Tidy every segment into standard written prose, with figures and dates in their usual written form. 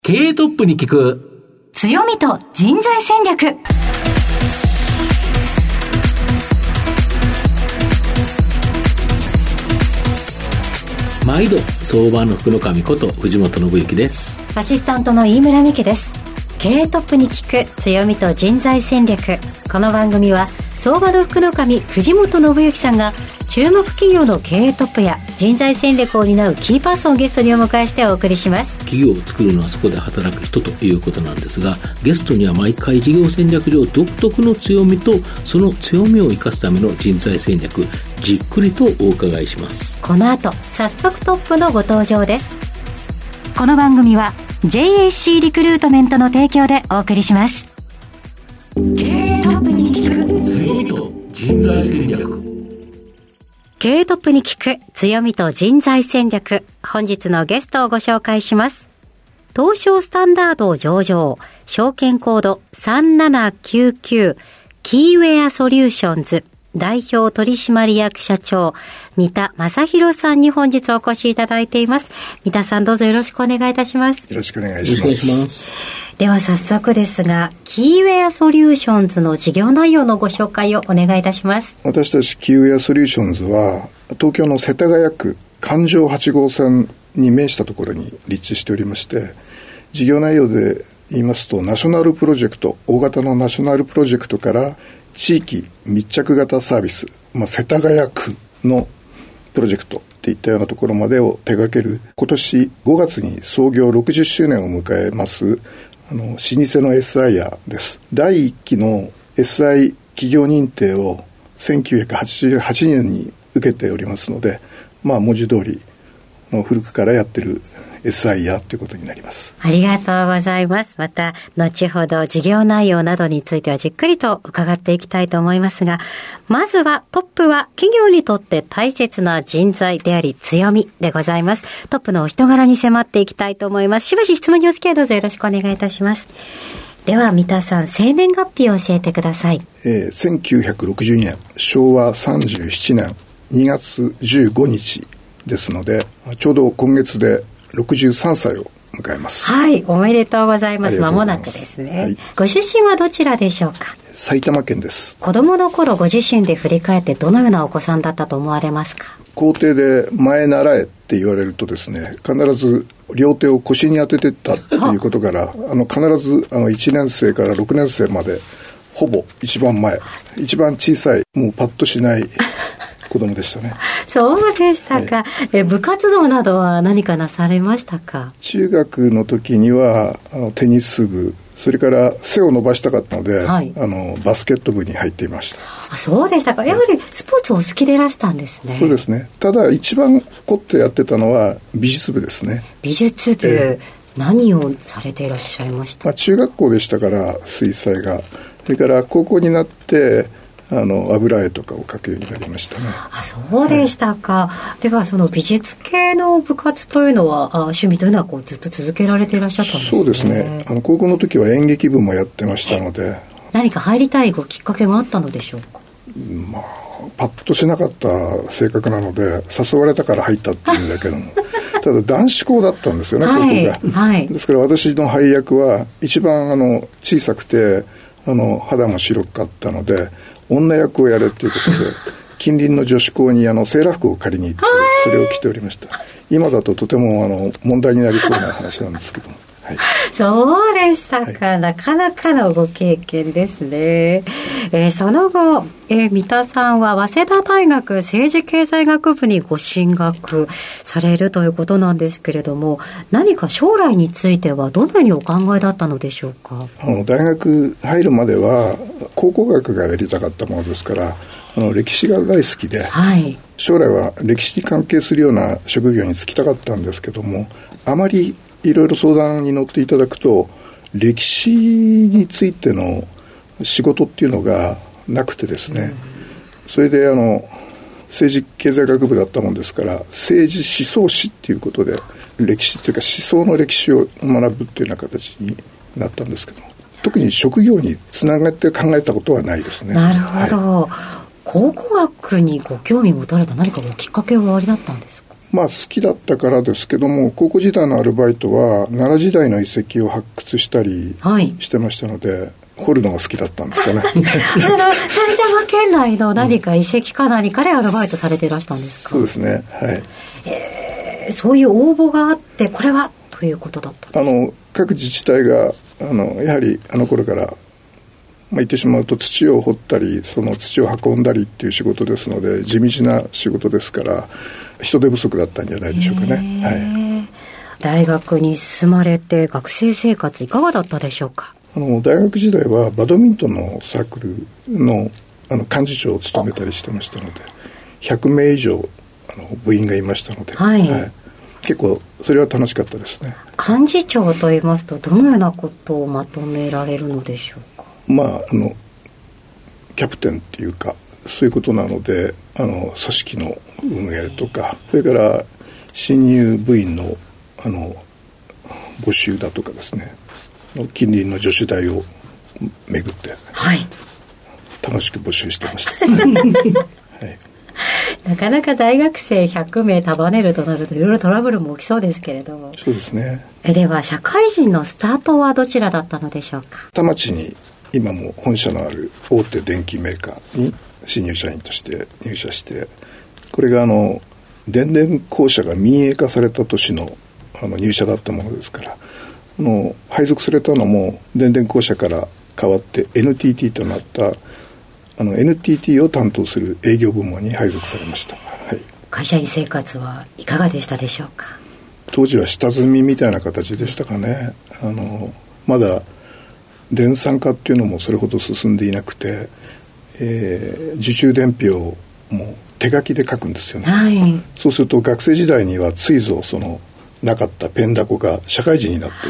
経営トップに聞く強みと人材戦略。 毎度相場の福の神こと藤本信之です。 アシスタントの飯村美希です。経営トップに聞く強みと人材戦略。この番組は相場の福の神藤本信之さんが注目企業の経営トップや人材戦略を担うキーパーソンをゲストにお迎えしてお送りします。 企業を作るのはそこで働く人ということなんですが、ゲストには毎回事業戦略上独特の強みとその強みを生かすための人材戦略、じっくりとお伺いします。 この後早速トップのご登場です。この番組は JAC リクルートメントの提供でお送りします。経営トップに聞く強みと人材戦略。 経営トップに聞く強みと人材戦略。本日のゲストをご紹介します。東証スタンダード上場、証券コード3799キーウェアソリューションズ代表取締役社長三田正弘さんに本日お越しいただいています。三田さん、どうぞよろしくお願いいたします。 よろしくお願いします。 では早速ですが、キーウェアソリューションズの事業内容のご紹介をお願いいたします。 私たちキーウェアソリューションズは東京の世田谷区環状8号線に面したところに立地しておりまして、事業内容で言いますとナショナルプロジェクト、大型のナショナルプロジェクトから地域密着型サービス、世田谷区のプロジェクトっていったようなところまでを手掛ける、今年5月に創業60周年を迎えます老舗の SIR です。第1期の SI 企業認定を1988年に受けておりますので、文字通り古くからやってるSIR ということになります。 ありがとうございます。また後ほど事業内容などについてはじっくりと伺っていきたいと思いますが、まずはトップは企業にとって大切な人材であり強みでございます。トップのお人柄に迫っていきたいと思います。しばし質問にお付き合いどうぞよろしくお願いいたします。では三田さん、生年月日を教えてください。 1962年昭和37年2月15日ですので、ちょうど今月で63歳を迎えます。 はい、おめでとうございます。間もなくですね、はい、ご出身はどちらでしょうか？ 埼玉県です。 子供の頃ご自身で振り返ってどのようなお子さんだったと思われますか？ 校庭で前習えって言われるとですね、必ず両手を腰に当ててったっていうことから必ず1年生から6年生までほぼ一番前、一番小さい、もうパッとしない子供でしたね。 そうでしたか、はい、部活動などは何かなされましたか？ 中学の時にはテニス部、それから背を伸ばしたかったので、はい、バスケット部に入っていました。 あ、そうでしたか。やはりスポーツお好きでいらしたんですね。 そうですね。ただ一番凝ってやってたのは美術部ですね。 美術部、何をされていらっしゃいました？ 中学校でしたから水彩画、それから高校になって油絵とかを描くようになりましたね。 あ、そうでしたか、はい、ではその美術系の部活というのは趣味というのはずっと続けられていらっしゃったんですね。 そうですね。高校の時は演劇部もやってましたので。 何か入りたいきっかけがあったのでしょうか？ パッとしなかった性格なので誘われたから入ったっていうんだけどもただ男子校だったんですよね、 はい、 ここが、 はい、 ですから私の配役は一番小さくて肌も白かったので女役をやれということで近隣の女子校にセーラー服を借りに行ってそれを着ておりました。今だととても問題になりそうな話なんですけどもはい、 そうでしたか、はい、なかなかのご経験ですね。その後、三田さんは早稲田大学政治経済学部にご進学されるということなんですけれども、何か将来についてはどのようにお考えだったのでしょうか？ 大学入るまでは考古学がやりたかったものですから歴史が大好きで、はい、将来は歴史に関係するような職業に就きたかったんですけども、あまりいろいろ相談に乗っていただくと歴史についての仕事っていうのがなくてですね、それで政治経済学部だったもんですから政治思想史っていうことで歴史っていうか思想の歴史を学ぶっていうような形になったんですけど、特に職業につながって考えたことはないですね。 なるほど、はい、考古学にご興味持たれた何かきっかけはおありだったんですか？ 好きだったからですけども、高校時代のアルバイトは奈良時代の遺跡を発掘したりしてましたので、掘るのが好きだったんですかね。 埼玉県内の何か遺跡か何かでアルバイトされていらしたんですか？ そうですね、はい。 そういう応募があってこれはということだったんですか？ 各自治体がやはり頃から言ってしまうと土を掘ったりその土を運んだりっていう仕事ですので、地道な仕事ですから人手不足だったんじゃないでしょうかね。はい、 大学に進まれて学生生活いかがだったでしょうか？ 大学時代はバドミントンのサークルの幹事長を務めたりしてましたので、100名以上部員がいましたので、はいはい、結構それは楽しかったですね。 幹事長といいますとどのようなことをまとめられるのでしょうか？ キャプテンっていうかそういうことなので、組織の運営とか、それから新入部員の募集だとかですね、近隣の女子大を巡って、はい、楽しく募集してました、はい、 なかなか大学生100名束ねるとなるといろいろトラブルも起きそうですけれども。 そうですね。 では社会人のスタートはどちらだったのでしょうか？ 田町に今も本社のある大手電機メーカーに新入社員として入社して、これが電電公社が民営化された年の入社だったものですから、配属されたのも電電公社から変わって NTT となった、NTT を担当する営業部門に配属されました、はい。 会社員生活はいかがでしたでしょうか？ 当時は下積みみたいな形でしたかね。まだ電産化っていうのもそれほど進んでいなくて、受注伝票をもう手書きで書くんですよね、はい、そうすると学生時代にはついぞなかったペンダコが社会人になって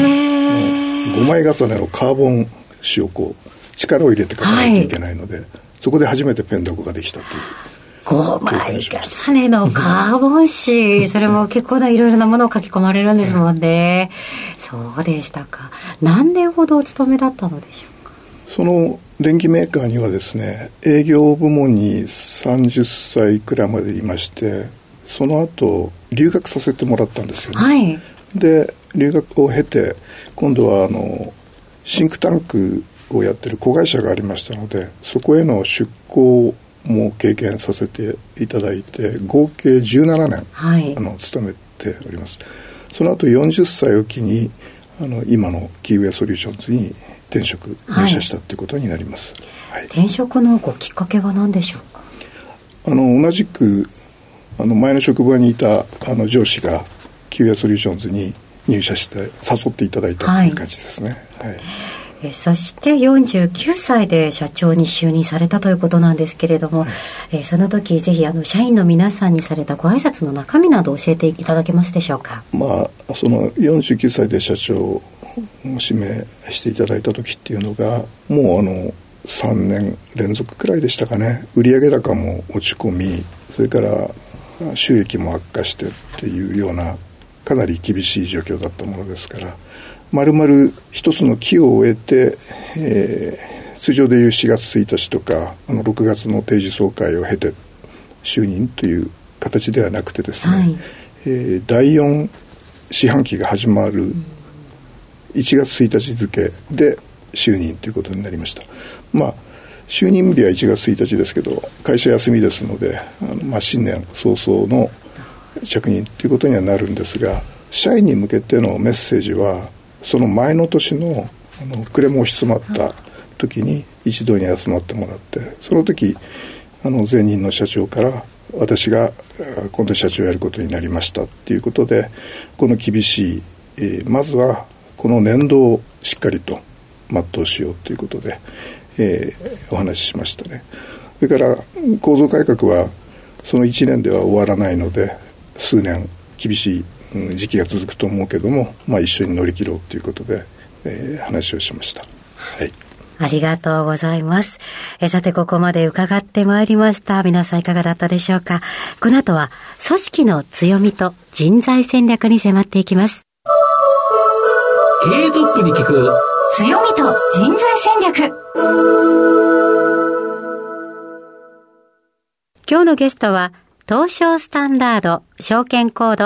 、5枚重ねのカーボン紙を力を入れて書かないといけないので、はい、そこで初めてペンダコができたという。 5枚重ねのカーボン紙それも結構ないろいろなものを書き込まれるんですもんね、そうでしたか。何年ほどお勤めだったのでしょうか？ その電機メーカーにはですね、営業部門に30歳くらいまでいまして、その後留学させてもらったんですよね、はい、で留学を経て今度はシンクタンクをやってる子会社がありましたので、そこへの出向も経験させていただいて、合計17年、はい、勤めております。その後40歳を機に今のキーウェイソリューションズに転職入社したということになります、 はいはい、転職のごきっかけは何でしょうか？ 同じく前の職場にいた上司がキーウェイソリューションズに入社して誘っていただいたという感じですね、はいはい。 そして49歳で社長に就任されたということなんですけれども、はい、その時ぜひ社員の皆さんにされたご挨拶の中身など教えていただけますでしょうか？ その49歳で社長を指名していただいた時っていうのがもう3年連続くらいでしたかね。売上高も落ち込み、それから収益も悪化してっていうようなかなり厳しい状況だったものですから、丸々一つの期を終えて、通常でいう4月1日とか6月の定時総会を経て就任という形ではなくてですね、はい、第4四半期が始まる1月1日付で就任ということになりました。就任日は1月1日ですけど会社休みですので新年早々の着任ということにはなるんですが、社員に向けてのメッセージはその前の年の暮れも押し詰まった時に一堂に集まってもらって、その時前任の社長から私が今度社長をやることになりましたっていうことで、この厳しい、まずはこの年度をしっかりと全うしようということで、お話ししましたね。それから構造改革はその1年では終わらないので数年厳しい時期が続くと思うけども、一緒に乗り切ろうということで、話をしました、はい。 ありがとうございます。さてここまで伺ってまいりました。皆さんいかがだったでしょうか？この後は組織の強みと人材戦略に迫っていきます。 経営トップに聞く強みと人材戦略。今日のゲストは東証スタンダード証券コード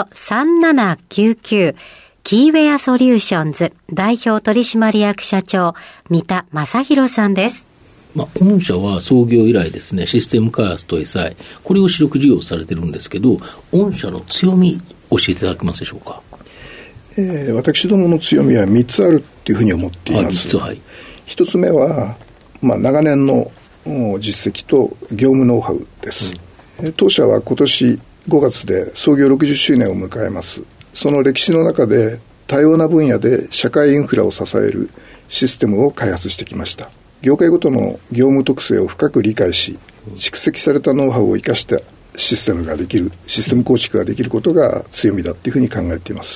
3799キーウェアソリューションズ代表取締役社長三田正弘さんです。 御社は創業以来ですね、システム開発と SI これを主力事業されてるんですけど、御社の強み教えていただけますでしょうか。 私どもの強みは3つあるっていうふうに思っています。 はい、 1つ目は、長年の実績と業務ノウハウです。当社は今年5月で創業60周年を迎えます。その歴史の中で多様な分野で社会インフラを支えるシステムを開発してきました。業界ごとの業務特性を深く理解し、蓄積されたノウハウを生かしたシステム構築ができることが強みだというふうに考えています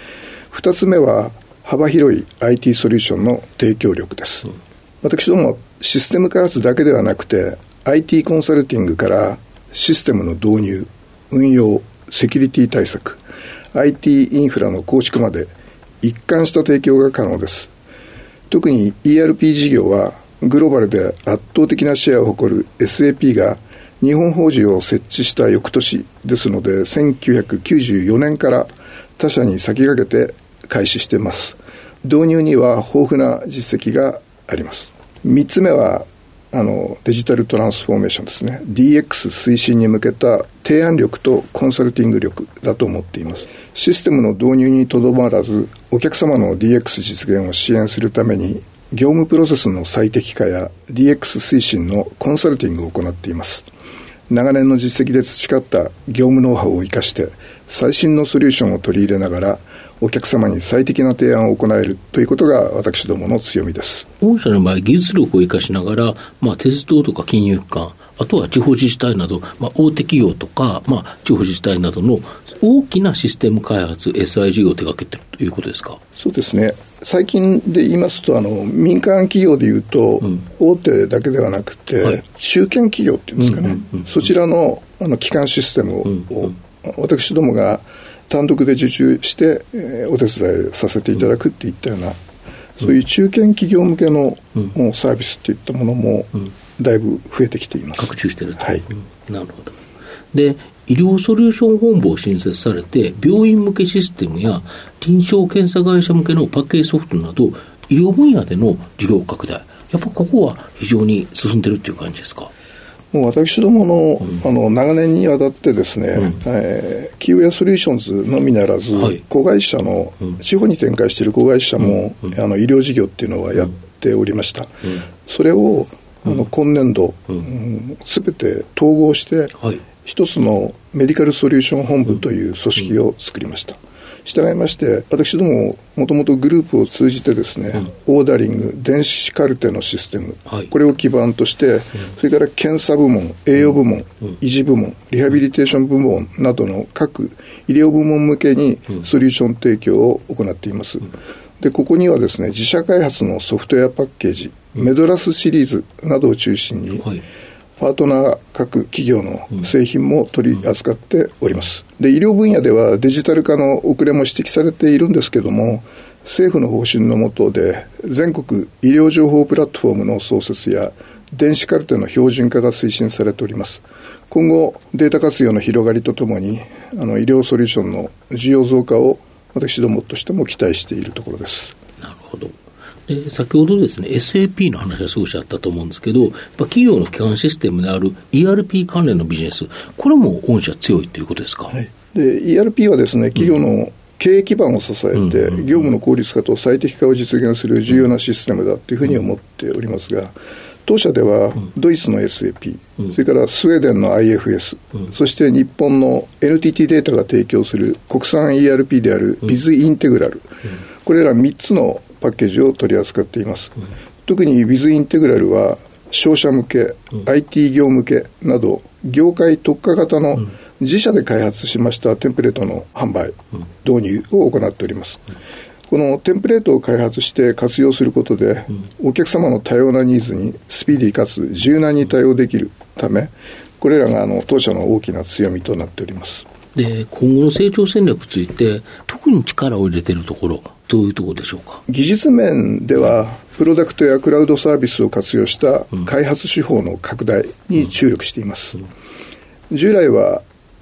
。2つ目は幅広い IT ソリューションの提供力です。私どもはシステム開発だけではなくて IT コンサルティングからシステムの導入、運用、セキュリティ対策、IT インフラの構築まで一貫した提供が可能です。特に ERP 事業はグローバルで圧倒的なシェアを誇る SAP が日本法人を設置した翌年ですので、1994年から他社に先駆けて開始しています。導入には豊富な実績があります。3つ目はデジタルトランスフォーメーションですね。 DX 推進に向けた提案力とコンサルティング力だと思っています。システムの導入にとどまらず、お客様の DX 実現を支援するために業務プロセスの最適化や DX 推進のコンサルティングを行っています。長年の実績で培った業務ノウハウを生かして最新のソリューションを取り入れながらお客様に最適な提案を行えるということが私どもの強みです。 御社の場合、技術力を生かしながら、鉄道とか金融機関、あとは地方自治体など、大手企業とか、地方自治体などの大きなシステム開発 SI 事業を手掛けているということですか。 そうですね。最近で言いますと民間企業でいうと、大手だけではなくて、中堅企業っていうんですかね、そちらの基幹システムを、私どもが単独で受注して、お手伝いさせていただくっていったような、そういう中堅企業向けの、サービスっていったものもだいぶ増えてきています。 拡充していると、 はい、 なるほど。で、医療ソリューション本部を新設されて、病院向けシステムや臨床検査会社向けのパッケージソフトなど医療分野での事業拡大、やっぱここは非常に進んでるっていう感じですか。 もう私どもの、長年にわたってですね、キーウェアソリューションズのみならず、子会社の、地方に展開している子会社も、医療事業っていうのはやっておりました。それを今年度、すべて統合して、一つのメディカルソリューション本部という組織を作りました。従いまして私どももともとグループを通じてですね、オーダリング電子カルテのシステム、これを基盤として、それから検査部門、栄養部門、維持部門、リハビリテーション部門などの各医療部門向けにソリューション提供を行っています。でここにはですね、自社開発のソフトウェアパッケージ、メドラスシリーズなどを中心に、パートナー各企業の製品も取り扱っております。で医療分野ではデジタル化の遅れも指摘されているんですけども、政府の方針の下で全国医療情報プラットフォームの創設や電子カルテの標準化が推進されております。今後データ活用の広がりとともに医療ソリューションの需要増加を私どもとしても期待しているところです。 なるほど。で先ほどですね SAP の話が少しあったと思うんですけど、企業の基幹システムである ERP 関連のビジネス、これも御社強いということですか。 で ERP はですね、企業の経営基盤を支えて、業務の効率化と最適化を実現する重要なシステムだというふうに思っておりますが、当社ではドイツの SAP、それからスウェーデンの IFS、そして日本の NTT データが提供する国産 ERP である Biz インテグラル、これら3つのパッケージを取り扱っています。特に Biz インテグラルは商社向け、IT 業向けなど業界特化型の自社で開発しましたテンプレートの販売、導入を行っております。このテンプレートを開発して活用することで、お客様の多様なニーズにスピーディーかつ柔軟に対応できるため、これらが当社の大きな強みとなっております。 で今後の成長戦略について特に力を入れているところ、どういうところでしょうか。 技術面ではプロダクトやクラウドサービスを活用した開発手法の拡大に注力しています。従来は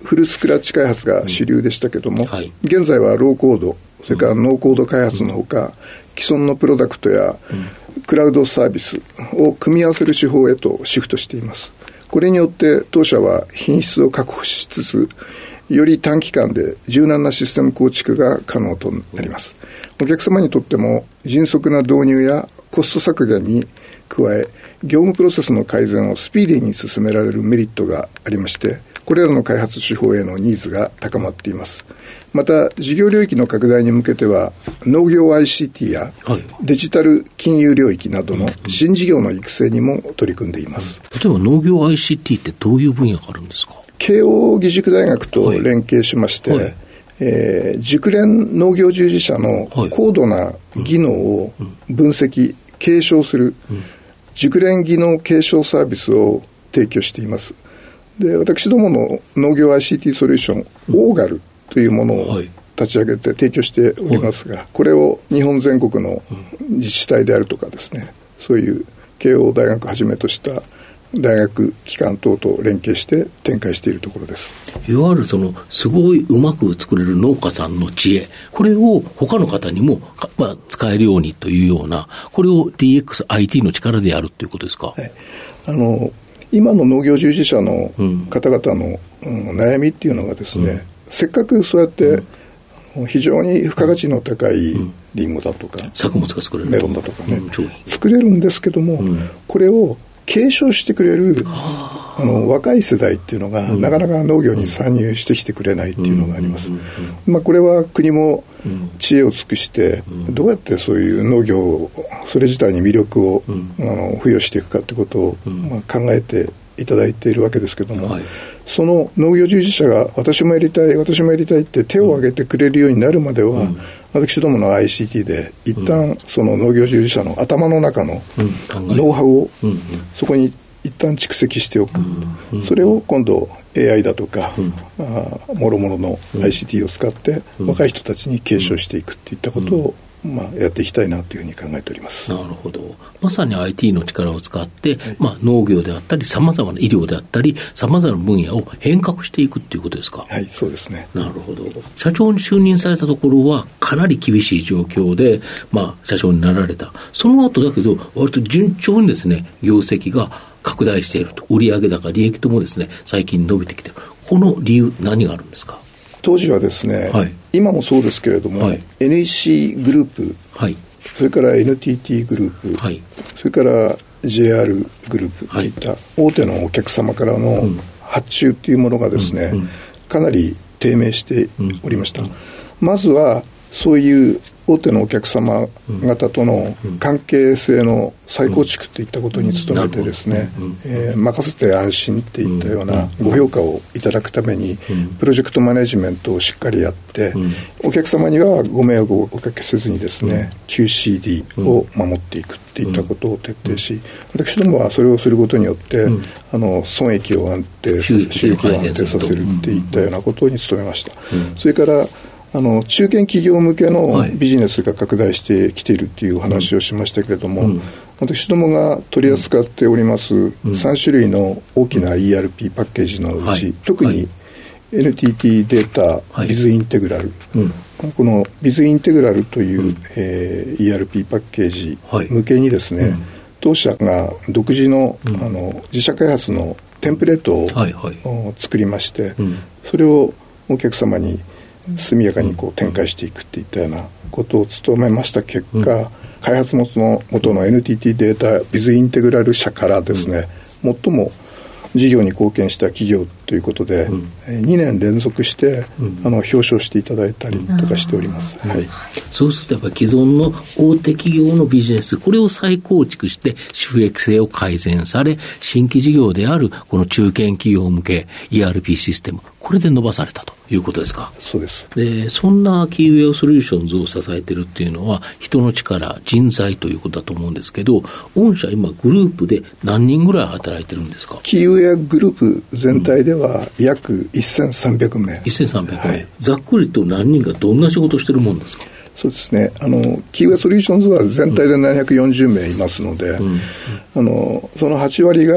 フルスクラッチ開発が主流でしたけども、現在はローコード、それからノーコード開発のほか、既存のプロダクトやクラウドサービスを組み合わせる手法へとシフトしています。これによって当社は品質を確保しつつ、より短期間で柔軟なシステム構築が可能となります。お客様にとっても迅速な導入やコスト削減に加え、業務プロセスの改善をスピーディーに進められるメリットがありまして、これらの開発手法へのニーズが高まっています。また事業領域の拡大に向けては、農業 ICT やデジタル金融領域などの新事業の育成にも取り組んでいます。 例えば農業 ICT ってどういう分野があるんですか？ 慶応義塾大学と連携しまして、熟練農業従事者の高度な技能を分析、継承する熟練技能継承サービスを提供しています。で、私どもの農業 ICT ソリューション、オーガルというものを立ち上げて提供しておりますが、これを日本全国の自治体であるとかですね、そういう慶応大学をはじめとした大学機関等と連携して展開しているところです。 いわゆるすごいうまく作れる農家さんの知恵、これを他の方にも、使えるようにというような、これを DX、IT の力でやるということですか？はい、 今の農業従事者の方々の、悩みっていうのがですね、せっかくそうやって非常に付加価値の高いリンゴだとか、 作物が作れるメロンだとかね、作れるんですけども、これを継承してくれる若い世代っていうのが、なかなか農業に参入してきてくれないっていうのがあります。これは国も知恵を尽くしてどうやってそういう農業をそれ自体に魅力を付与していくかってことを考えていただいているわけですけども、その農業従事者が私もやりたいって手を挙げてくれるようになるまでは、私どもの ICT で一旦その農業従事者の頭の中のノウハウをそこに一旦蓄積しておく、それを今度 AI だとか、もろもろの ICT を使って若い人たちに継承していくっていったことをやっていきたいなというふうに考えております。 なるほど。まさに IT の力を使って、農業であったりさまざまな医療であったりさまざまな分野を変革していくっていうことですか？ はい、そうですね。 なるほど。社長に就任されたところはかなり厳しい状況で、社長になられた。その後だけど割と順調にですね、業績が拡大していると、売上高利益ともですね、最近伸びてきている。この理由何があるんですか？ 当時はですね、今もそうですけれども、NEC グループ、それから NTT グループ、それから JR グループといった大手のお客様からの発注というものがですね、かなり低迷しておりました。まずはそういう大手のお客様方との関係性の再構築といったことに努めてですね、任せて安心っていったようなご評価をいただくためにプロジェクトマネジメントをしっかりやって、お客様にはご迷惑をおかけせずにですね、QCD を守っていくっていったことを徹底し、私どもはそれをすることによって損益を安定、収益を安定させるっていったようなことに努めました。それから中堅企業向けのビジネスが拡大してきているというお話をしましたけれども、私どもが取り扱っております3種類の大きな ERP パッケージのうち、特に NTT データビズインテグラル、このビズインテグラルという、ERP パッケージ向けにですね、当社が独自の、自社開発のテンプレートを作りまして、それをお客様に速やかに展開していくっていったようなことを努めました結果、開発元の NTT データビズインテグラル社からですね、最も事業に貢献した企業ということで、2年連続して表彰していただいたりとかしております。 そうするとやっぱり既存の大手企業のビジネス、これを再構築して収益性を改善され、新規事業であるこの中堅企業向け ERP システム、これで伸ばされたということですか？ そうです。 で、そんなキーウェアソリューションズを支えているっていうのは人の力、人材ということだと思うんですけど、御社今グループで何人ぐらい働いてるんですか？ キーウェアグループ全体では約1300名。 1300名、ざっくりと何人がどんな仕事をしてるもんですか？ そうですね、キーウェアソリューションズは全体で740名いますので、その8割が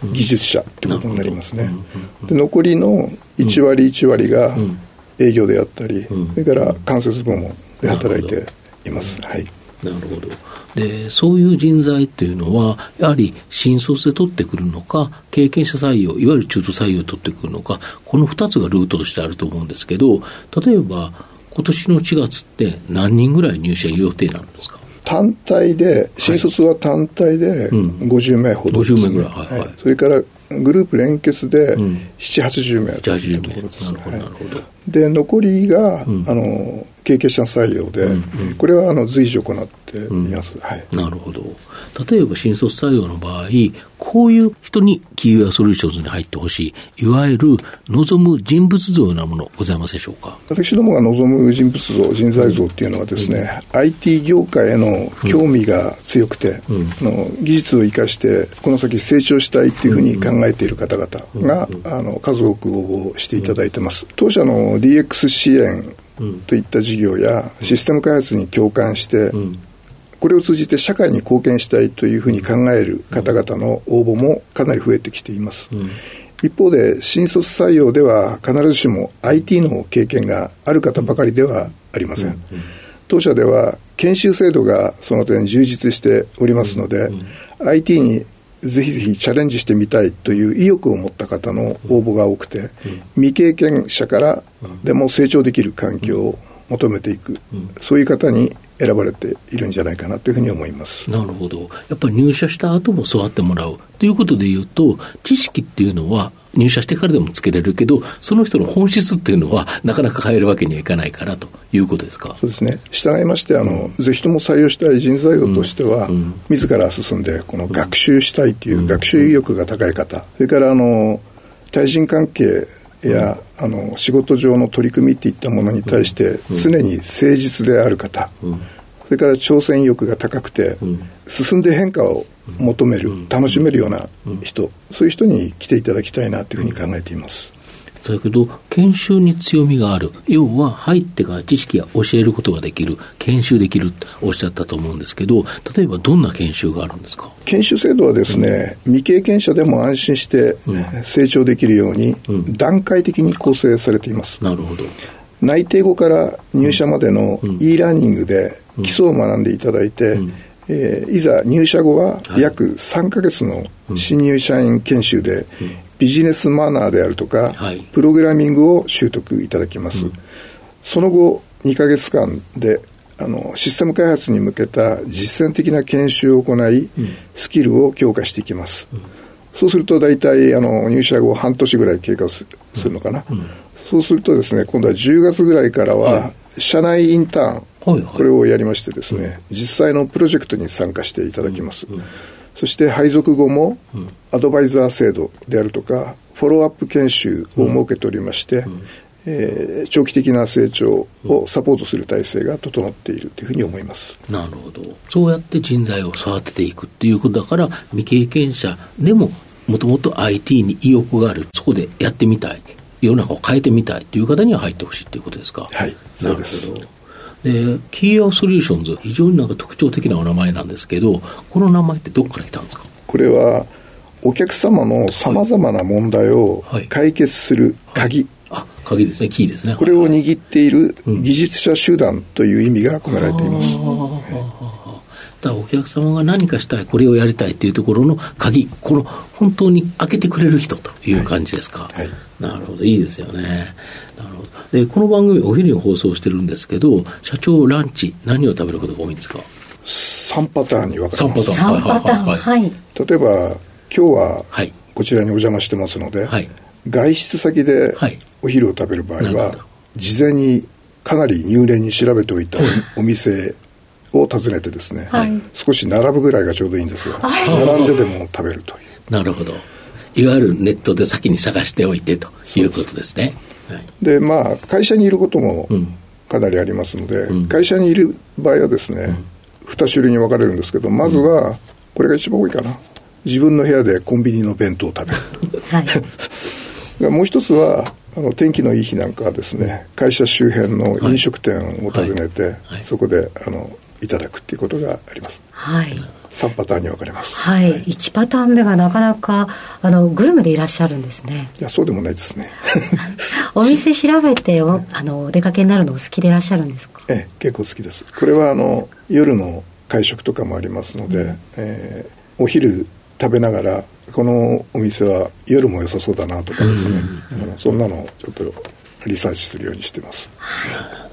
技術者ってことになりますね。で残りの1割1割が営業であったり、それから間接部門で働いています。はい。 なるほど。で、そういう人材っていうのは、やはり新卒で取ってくるのか、経験者採用、いわゆる中途採用で取ってくるのか、この2つがルートとしてあると思うんですけど、例えば、今年の4月って何人ぐらい入社予定なんですか？ 単体で、新卒は単体で50名ほどですね。50名ぐらい。はいはい。それからグループ連結で7、80名というところですね。なるほど。で、残りが、経験者採用で、これは随時行っています。はい。 なるほど。例えば新卒採用の場合、こういう人にキーウェアソリューションズに入ってほしい、いわゆる望む人物像のようなものございますでしょうか？ 私どもが望む人物像、人材像っていうのはですね、IT 業界への興味が強くて、技術を生かしてこの先成長したいっていうふうに考えている方々が、数多く応募していただいてます。当社の DX 支援といった事業やシステム開発に共感して、これを通じて社会に貢献したいというふうに考える方々の応募もかなり増えてきています。一方で新卒採用では必ずしも IT の経験がある方ばかりではありません。当社では研修制度がその点充実しておりますので、IT にぜひぜひチャレンジしてみたいという意欲を持った方の応募が多くて、未経験者からでも成長できる環境を求めていく、そういう方に選ばれているんじゃないかなというふうに思います。 なるほど。やっぱり入社した後も育ってもらうということでいうと、知識っていうのは入社してからでもつけれるけど、その人の本質っていうのはなかなか変えるわけにはいかないからということですか？ そうですね。従いましてぜひとも採用したい人材像としては、自ら進んでこの学習したいという学習意欲が高い方、それから対人関係や仕事上の取り組みっていったものに対して常に誠実である方、それから挑戦意欲が高くて、進んで変化を求める、楽しめるような人、そういう人に来ていただきたいなというふうに考えています。 だけど研修に強みがある、要は入ってから知識が教えることができる、研修できるとおっしゃったと思うんですけど、例えばどんな研修があるんですか？ 研修制度はですね、未経験者でも安心して成長できるように段階的に構成されています。 なるほど。 内定後から入社までの e ラーニングで基礎を学んでいただいて、いざ入社後は約3ヶ月の新入社員研修でビジネスマナーであるとか、プログラミングを習得いただきます。その後2ヶ月間でシステム開発に向けた実践的な研修を行い、スキルを強化していきます。そうすると大体入社後半年ぐらい経過するのかな。そうするとですね、今度は10月ぐらいからは社内インターン、これをやりましてですね、実際のプロジェクトに参加していただきます。そして配属後もアドバイザー制度であるとかフォローアップ研修を設けておりまして、長期的な成長をサポートする体制が整っているというふうに思います。 なるほど。そうやって人材を育てていくっていうことだから、未経験者でももともと IT に意欲がある、そこでやってみたい、世の中を変えてみたいという方には入ってほしいということですか？ はい、そうです。 で、キーウェアソリューションズ、非常に特徴的なお名前なんですけど、この名前ってどこから来たんですか？ これはお客様のさまざまな問題を解決する鍵、 鍵ですね、キーですね。 これを握っている技術者集団という意味が込められています。 だからお客様が何かしたい、これをやりたいというところの鍵、この本当に開けてくれる人という感じですか？はい、なるほど、いいですよね。なるほど。で、この番組お昼に放送してるんですけど、社長ランチ何を食べることが多いんですか ？3パターンに分かれます。 3パターン、はい。 例えば今日はこちらにお邪魔してますので、はい、外出先でお昼を食べる場合は、事前にかなり入念に調べておいたお店を訪ねてですね、はい、少し並ぶぐらいがちょうどいいんですが、並んででも食べるという。 なるほど。いわゆるネットで先に探しておいてということですね。 はい、で、会社にいることもかなりありますので、会社にいる場合はですね、2種類に分かれるんですけど、まずはこれが一番多いかな、自分の部屋でコンビニの弁当を食べる、はい、もう一つは天気のいい日なんかはですね、会社周辺の飲食店を訪ねて、そこでいただくっていうことがあります。 はい。 3パターンに分かれます。 はい。はい、1パターン目がなかなかグルメでいらっしゃるんですね。 いや、そうでもないですね。 お店調べてお出かけになるのお好きでいらっしゃるんですか？ 結構好きです。これは夜の会食とかもありますので、お昼食べながらこのお店は夜も良さそうだなとかですね、そんなのをちょっとリサーチするようにしてます。 はい、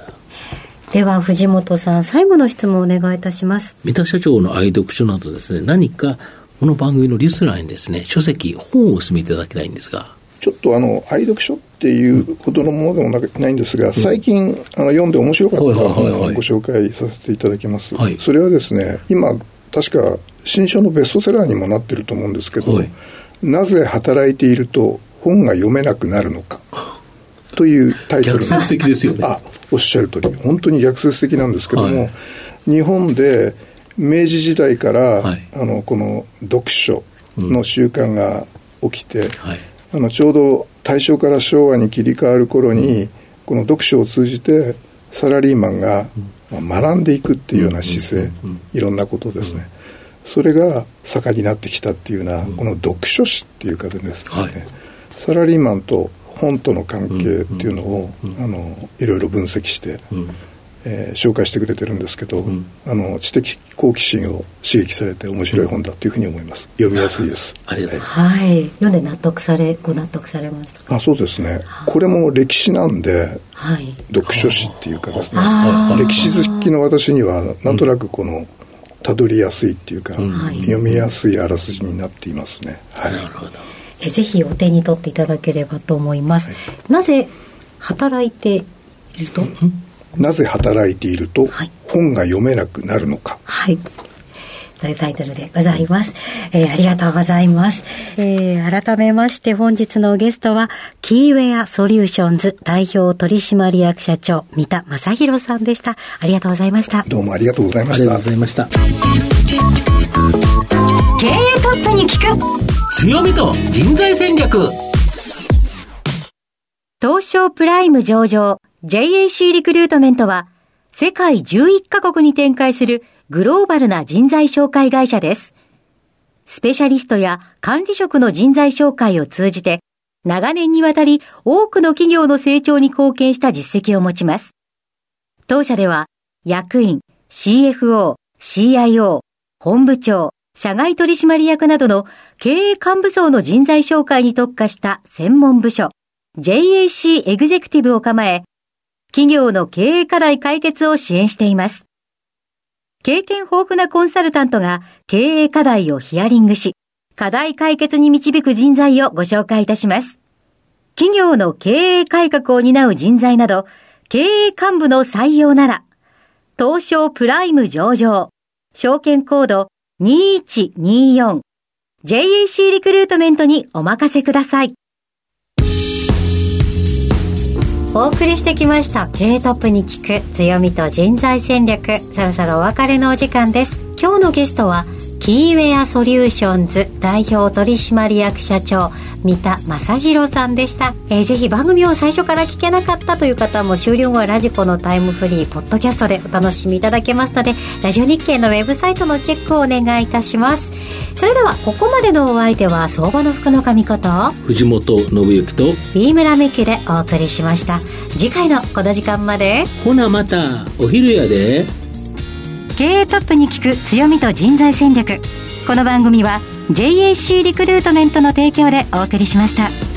では藤本さん、最後の質問をお願いいたします。 三田社長の愛読書などですね、何かこの番組のリスナーにですね、書籍、本をお勧めいただきたいんですが。 ちょっと愛読書っていうほどのものでもないんですが、最近読んで面白かった本をご紹介させていただきます。はい、それはですね、今確か新書のベストセラーにもなってると思うんですけど、はい、なぜ働いていると本が読めなくなるのかというタイトル。 逆説的ですよね。 おっしゃる通り、本当に逆説的なんですけども、はい、日本で明治時代から、はい、この読書の習慣が起きて、はい、ちょうど大正から昭和に切り替わる頃に、この読書を通じてサラリーマンが学んでいくっていうような姿勢、いろんなことですね、それが盛んになってきたっていうような、この読書史っていうかですね、はい、サラリーマンと本との関係っていうのを、いろいろ分析して、紹介してくれてるんですけど、知的好奇心を刺激されて面白い本だというふうに思います。読みやすいです。 ありがとうございます。 はい。読んでご納得されましたか？ そうですね。これも歴史なんで、はい、読書史っていうかですね、歴史好きの私にはなんとなくこのたどりやすいっていうか、読みやすいあらすじになっていますね。はい。なるほど。 ぜひお手に取っていただければと思います。はい、なぜ働いていると？ なぜ働いていると本が読めなくなるのか。 はい。というタイトルでございます。ありがとうございます。改めまして本日のゲストは、キーウェアソリューションズ代表取締役社長、三田正弘さんでした。ありがとうございました。 どうもありがとうございました。 ありがとうございました。 経営トップに聞く強みと人材戦略。 東証プライム上場JAC リクルートメントは世界11カ国に展開するグローバルな人材紹介会社です。スペシャリストや管理職の人材紹介を通じて長年にわたり多くの企業の成長に貢献した実績を持ちます。当社では役員、CFO、CIO、本部長、社外取締役などの経営幹部層の人材紹介に特化した専門部署JAC エグゼクティブを構え、企業の経営課題解決を支援しています。経験豊富なコンサルタントが経営課題をヒアリングし、課題解決に導く人材をご紹介いたします。企業の経営改革を担う人材など、経営幹部の採用なら、東証プライム上場、証券コード2124、JAC リクルートメントにお任せください。お送りしてきました経営トップに聞く強みと人材戦略、そろそろお別れのお時間です。今日のゲストはキーウェアソリューションズ代表取締役社長三田正弘さんでした。ぜひ番組を最初から聞けなかったという方も終了後はラジコのタイムフリーポッドキャストでお楽しみいただけますので、ラジオ日経のウェブサイトのチェックをお願いいたします。それではここまでのお相手は相場の福の神こと藤本信之と飯村美希でお送りしました。次回のこの時間まで、 ほなまたお昼やで。 経営トップに聞く強みと人材戦略。この番組は JAC リクルートメントの提供でお送りしました。